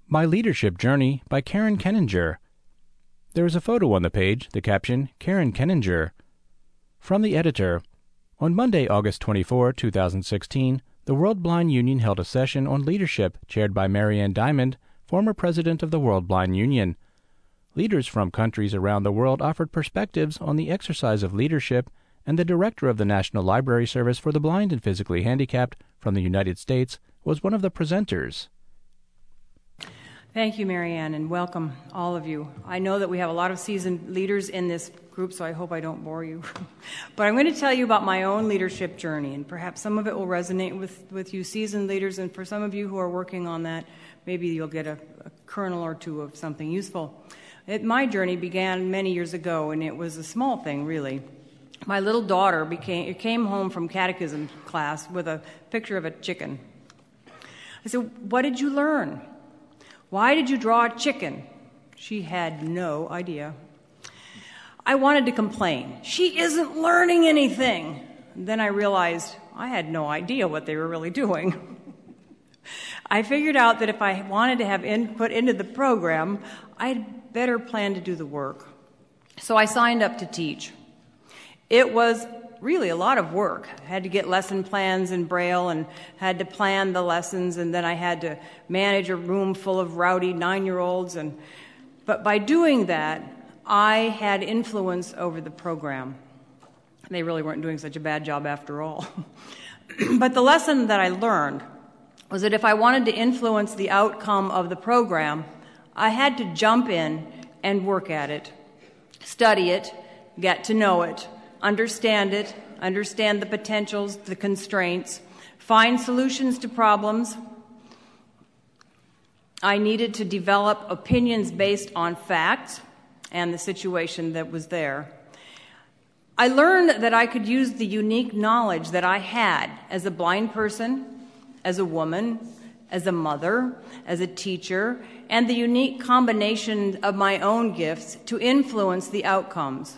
My Leadership Journey by Karen Kenninger. There is a photo on the page, the caption, Karen Kenninger. From the editor, on Monday, August 24, 2016, the World Blind Union held a session on leadership chaired by Marianne Diamond, former president of the World Blind Union. Leaders from countries around the world offered perspectives on the exercise of leadership, and the director of the National Library Service for the Blind and Physically Handicapped from the United States was one of the presenters. Thank you, Marianne, and welcome, all of you. I know that we have a lot of seasoned leaders in this group, so I hope I don't bore you. But I'm going to tell you about my own leadership journey, and perhaps some of it will resonate with you seasoned leaders, and for some of you who are working on that, maybe you'll get a kernel or two of something useful. My journey began many years ago, and it was a small thing, really. My little daughter came home from catechism class with a picture of a chicken. I said, "What did you learn? Why did you draw a chicken?" She had no idea. I wanted to complain. She isn't learning anything. And then I realized I had no idea what they were really doing. I figured out that if I wanted to have input into the program, I'd better plan to do the work. So I signed up to teach. It was really a lot of work. I had to get lesson plans in Braille and had to plan the lessons, and then I had to manage a room full of rowdy 9-year-olds. But by doing that, I had influence over the program. They really weren't doing such a bad job after all. But the lesson that I learned was that if I wanted to influence the outcome of the program, I had to jump in and work at it, study it, get to know it, understand it, understand the potentials, the constraints, find solutions to problems. I needed to develop opinions based on facts and the situation that was there. I learned that I could use the unique knowledge that I had as a blind person, as a woman, as a mother, as a teacher, and the unique combination of my own gifts to influence the outcomes.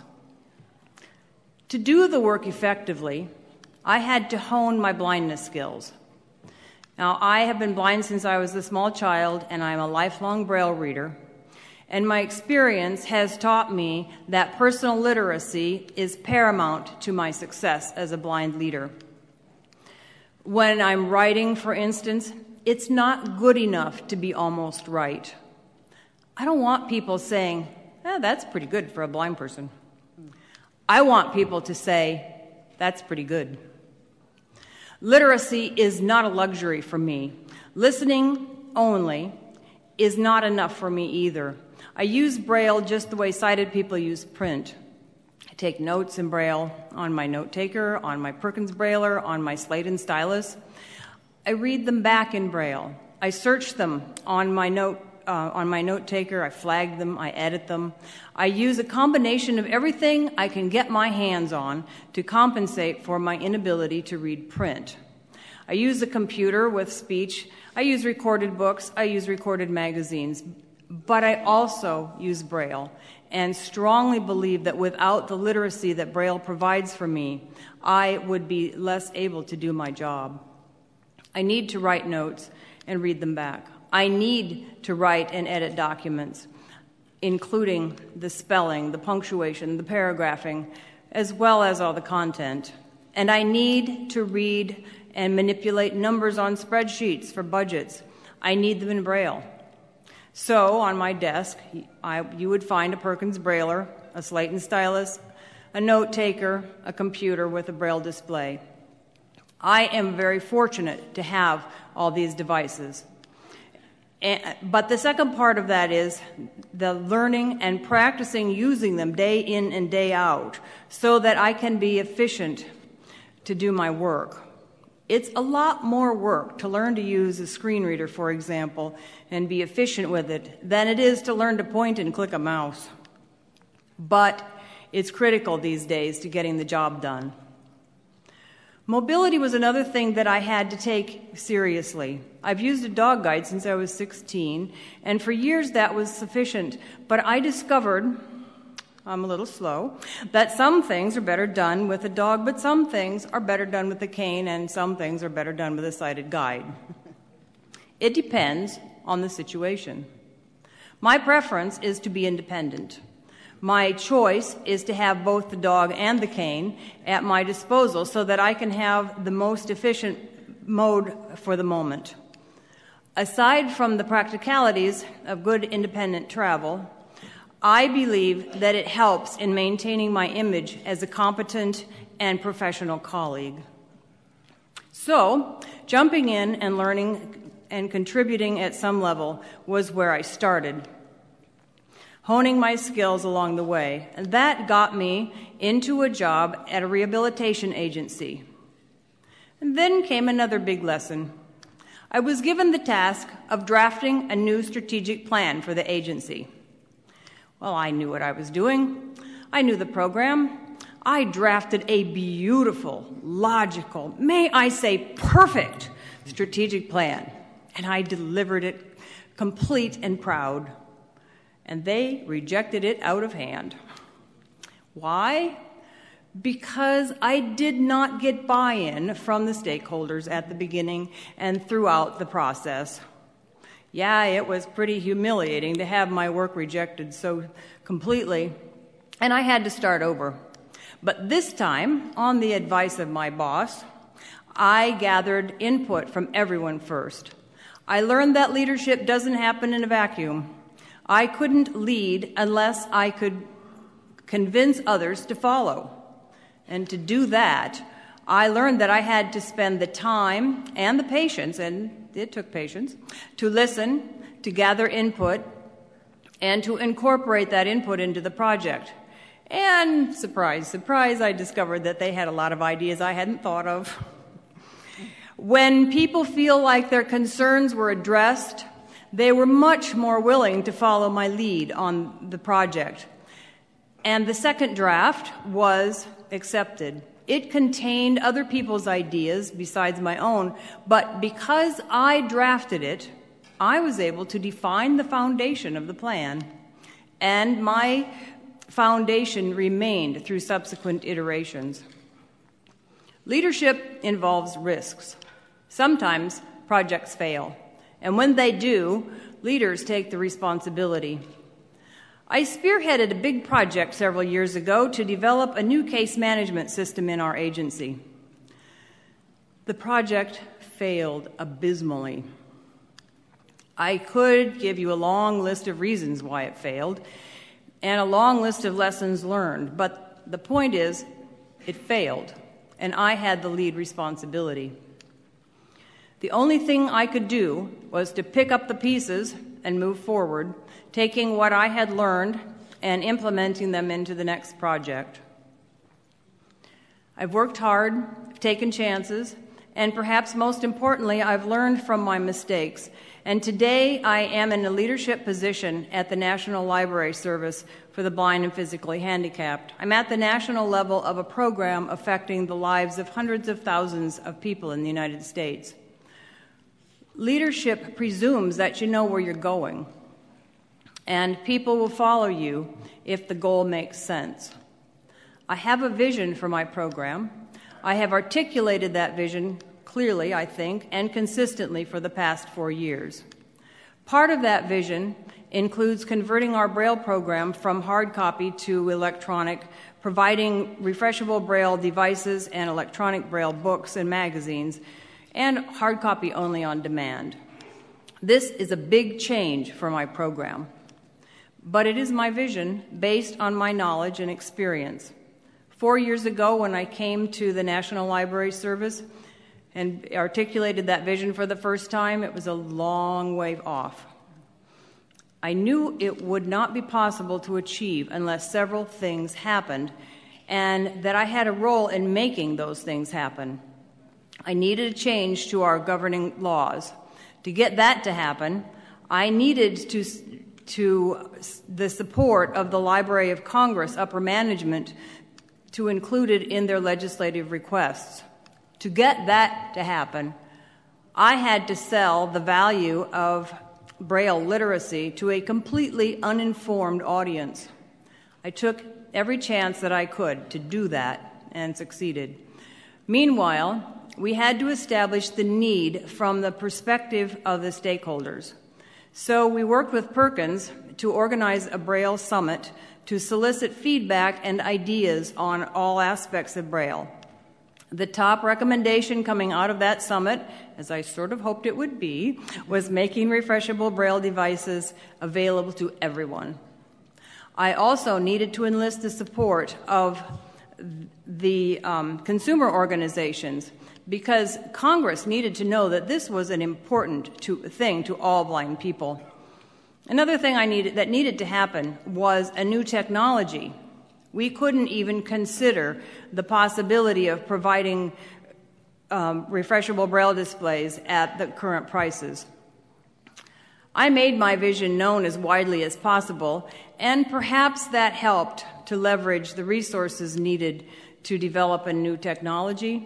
To do the work effectively, I had to hone my blindness skills. Now, I have been blind since I was a small child, and I'm a lifelong Braille reader, and my experience has taught me that personal literacy is paramount to my success as a blind leader. When I'm writing, for instance, it's not good enough to be almost right. I don't want people saying, that's pretty good for a blind person. I want people to say, that's pretty good. Literacy is not a luxury for me. Listening only is not enough for me either. I use Braille just the way sighted people use print. I take notes in Braille on my note taker, on my Perkins Brailler, on my slate and stylus. I read them back in Braille. I search them on my note taker. I flag them. I edit them. I use a combination of everything I can get my hands on to compensate for my inability to read print. I use a computer with speech. I use recorded books. I use recorded magazines. But I also use Braille and strongly believe that without the literacy that Braille provides for me, I would be less able to do my job. I need to write notes and read them back. I need to write and edit documents, including the spelling, the punctuation, the paragraphing, as well as all the content. And I need to read and manipulate numbers on spreadsheets for budgets. I need them in Braille. So on my desk, you would find a Perkins Brailler, a slate and stylus, a note taker, a computer with a Braille display. I am very fortunate to have all these devices. But the second part of that is the learning and practicing using them day in and day out so that I can be efficient to do my work. It's a lot more work to learn to use a screen reader, for example, and be efficient with it than it is to learn to point and click a mouse. But it's critical these days to getting the job done. Mobility was another thing that I had to take seriously. I've used a dog guide since I was 16, and for years that was sufficient. But I discovered, I'm a little slow, that some things are better done with a dog, but some things are better done with a cane, and some things are better done with a sighted guide. It depends on the situation. My preference is to be independent. My choice is to have both the dog and the cane at my disposal so that I can have the most efficient mode for the moment. Aside from the practicalities of good independent travel, I believe that it helps in maintaining my image as a competent and professional colleague. So, jumping in and learning and contributing at some level was where I started, honing my skills along the way, and that got me into a job at a rehabilitation agency. And then came another big lesson. I was given the task of drafting a new strategic plan for the agency. Well, I knew what I was doing. I knew the program. I drafted a beautiful, logical, may I say perfect strategic plan, and I delivered it complete and proud. And they rejected it out of hand. Why? Because I did not get buy-in from the stakeholders at the beginning and throughout the process. Yeah, it was pretty humiliating to have my work rejected so completely, and I had to start over. But this time, on the advice of my boss, I gathered input from everyone first. I learned that leadership doesn't happen in a vacuum. I couldn't lead unless I could convince others to follow. And to do that, I learned that I had to spend the time and the patience, and it took patience, to listen, to gather input, and to incorporate that input into the project. And surprise, surprise, I discovered that they had a lot of ideas I hadn't thought of. When people feel like their concerns were addressed, they were much more willing to follow my lead on the project. And the second draft was accepted. It contained other people's ideas besides my own, but because I drafted it, I was able to define the foundation of the plan. And my foundation remained through subsequent iterations. Leadership involves risks. Sometimes projects fail, and when they do, leaders take the responsibility. I spearheaded a big project several years ago to develop a new case management system in our agency. The project failed abysmally. I could give you a long list of reasons why it failed and a long list of lessons learned, but the point is, it failed, and I had the lead responsibility. The only thing I could do was to pick up the pieces and move forward, taking what I had learned and implementing them into the next project. I've worked hard, taken chances, and perhaps most importantly, I've learned from my mistakes. And today I am in a leadership position at the National Library Service for the Blind and Physically Handicapped. I'm at the national level of a program affecting the lives of hundreds of thousands of people in the United States. Leadership presumes that you know where you're going, and people will follow you if the goal makes sense. I have a vision for my program. I have articulated that vision clearly, I think, and consistently for the past 4 years. Part of that vision includes converting our Braille program from hard copy to electronic, providing refreshable Braille devices and electronic Braille books and magazines, and hard copy only on demand. This is a big change for my program, but it is my vision based on my knowledge and experience. 4 years ago, when I came to the National Library Service and articulated that vision for the first time, it was a long way off. I knew it would not be possible to achieve unless several things happened, and that I had a role in making those things happen. I needed a change to our governing laws. To get that to happen, I needed to the support of the Library of Congress upper management to include it in their legislative requests. To get that to happen, I had to sell the value of Braille literacy to a completely uninformed audience. I took every chance that I could to do that and succeeded. Meanwhile, we had to establish the need from the perspective of the stakeholders. So we worked with Perkins to organize a Braille summit to solicit feedback and ideas on all aspects of Braille. The top recommendation coming out of that summit, as I sort of hoped it would be, was making refreshable Braille devices available to everyone. I also needed to enlist the support of the consumer organizations because Congress needed to know that this was an important thing to all blind people. Another thing that needed to happen was a new technology. We couldn't even consider the possibility of providing refreshable Braille displays at the current prices. I made my vision known as widely as possible, and perhaps that helped to leverage the resources needed to develop a new technology.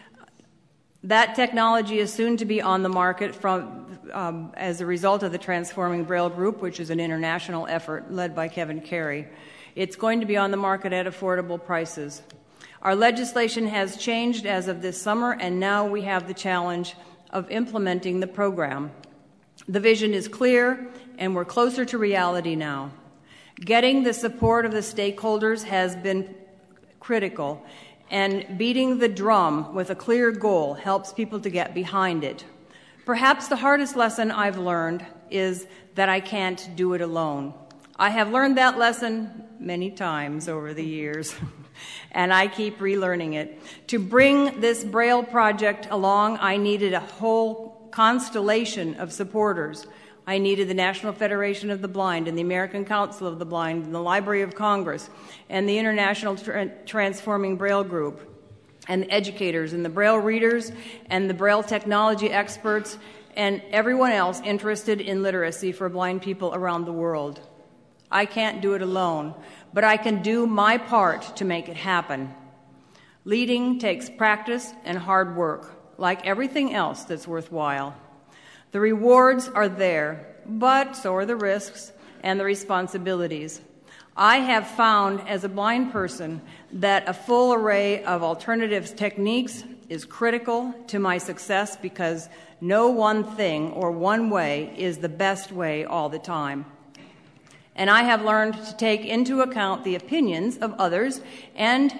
That technology is soon to be on the market as a result of the Transforming Braille Group, which is an international effort led by Kevin Carey. It's going to be on the market at affordable prices. Our legislation has changed as of this summer, and now we have the challenge of implementing the program. The vision is clear, and we're closer to reality now. Getting the support of the stakeholders has been critical, and beating the drum with a clear goal helps people to get behind it. Perhaps the hardest lesson I've learned is that I can't do it alone. I have learned that lesson many times over the years, and I keep relearning it. To bring this Braille project along, I needed a whole constellation of supporters. I needed the National Federation of the Blind and the American Council of the Blind and the Library of Congress and the International Transforming Braille Group and the educators and the Braille readers and the Braille technology experts and everyone else interested in literacy for blind people around the world. I can't do it alone, but I can do my part to make it happen. Leading takes practice and hard work, like everything else that's worthwhile. The rewards are there, but so are the risks and the responsibilities. I have found as a blind person that a full array of alternative techniques is critical to my success because no one thing or one way is the best way all the time. And I have learned to take into account the opinions of others and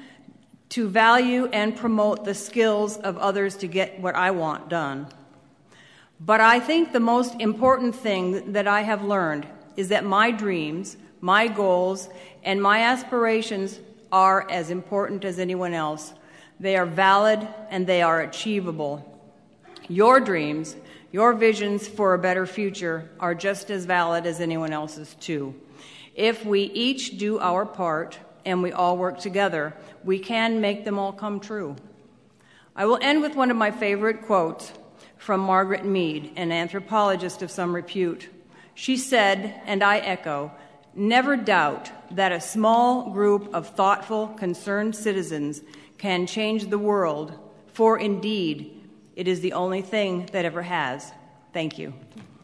to value and promote the skills of others to get what I want done. But I think the most important thing that I have learned is that my dreams, my goals, and my aspirations are as important as anyone else. They are valid and they are achievable. Your dreams, your visions for a better future are just as valid as anyone else's too. If we each do our part and we all work together, we can make them all come true. I will end with one of my favorite quotes from Margaret Mead, an anthropologist of some repute. She said, and I echo, "Never doubt that a small group of thoughtful, concerned citizens can change the world, for indeed, it is the only thing that ever has." Thank you.